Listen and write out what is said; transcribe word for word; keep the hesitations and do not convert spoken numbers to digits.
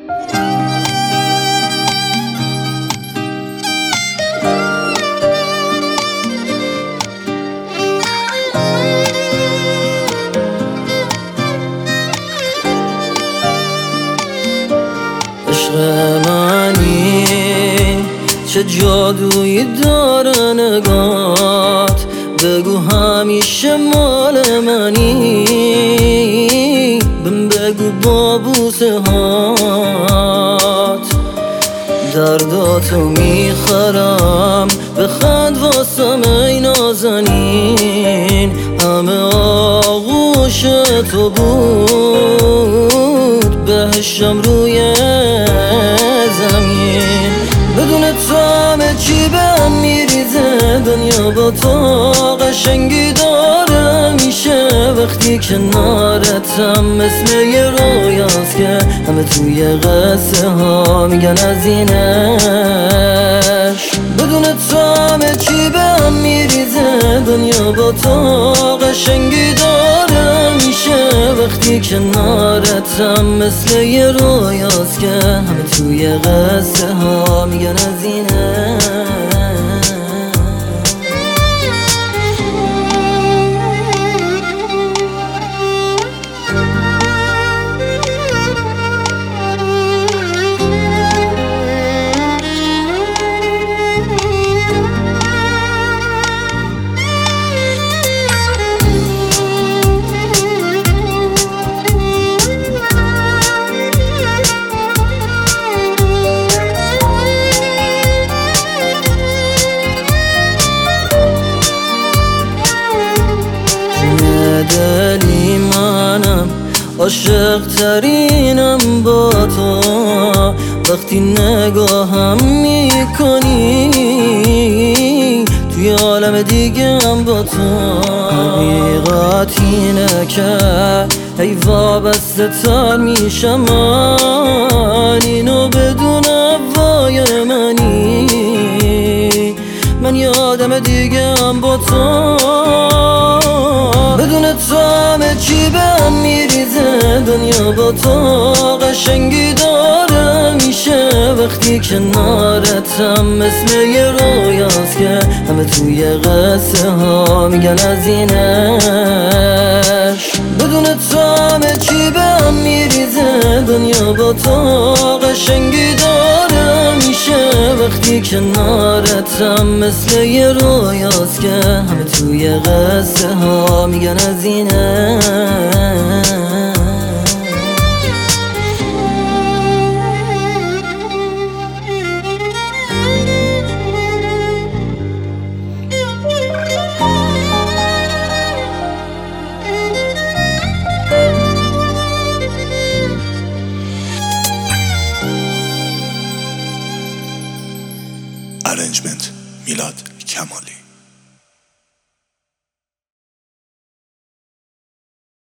عشق منی چه جادویی داره نگات، بگو همیشه مال منی، بهم بگو با بوسه هات درداتو میخرم، بخند واسم ای نازنین، همه آغوش تو بود بهشم روی زمین، بدون تو همه چی بهم میریزه، دنیا با تو قشنگی داره میشه وقتی کنارتم، مثل یه رویاست که همه توی قصه ها میگن از اینش، بدون تو همه چی بهم میریزه، دنیا با تو قشنگی داره میشه وقتی کنارتم، مثل یه رویاست که همه توی قصه ها میگن از اینه. دلی منم عاشق ترینم با تو، وقتی نگاهم میکنی توی عالم دیگه هم با تو، حقیقت اینه که ای وابسته تر میشم من، اینو بدون وای منی، من یادم دیگه هم با تو، بدون تو همه چی بهم میریزه، دنیا با تو قشنگی داره میشه وقتی کنارتم، مثل یه رویاست که همه توی قصه ها میگن از اینش، بدون تو همه چی بهم میریزه، دنیا با تو قشنگی داره میشه وقتی کنارتم، مثل یه رویاست که همه توی قصه ها میگن از اینه. Arrangement میلاد کمالی.